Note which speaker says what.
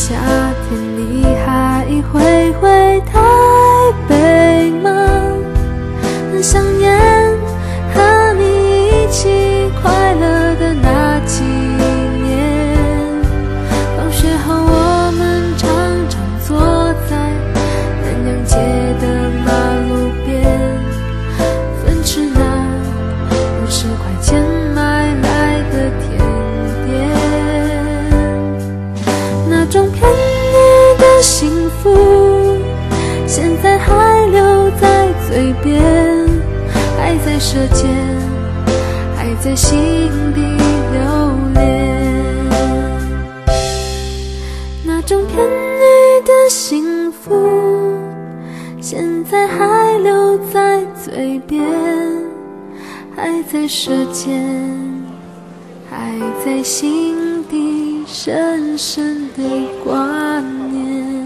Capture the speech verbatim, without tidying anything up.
Speaker 1: 夏天你还会回台北吗？很想念和你一起快乐的那几年，放学后我们常常坐在南阳街的马路边，分吃那五十块钱买来的甜点，那种便宜的幸福现在还留在嘴边，还在舌尖，还在心底留恋。那种便宜的幸福现在还留在嘴边，还在舌尖，还在心底深深的挂念。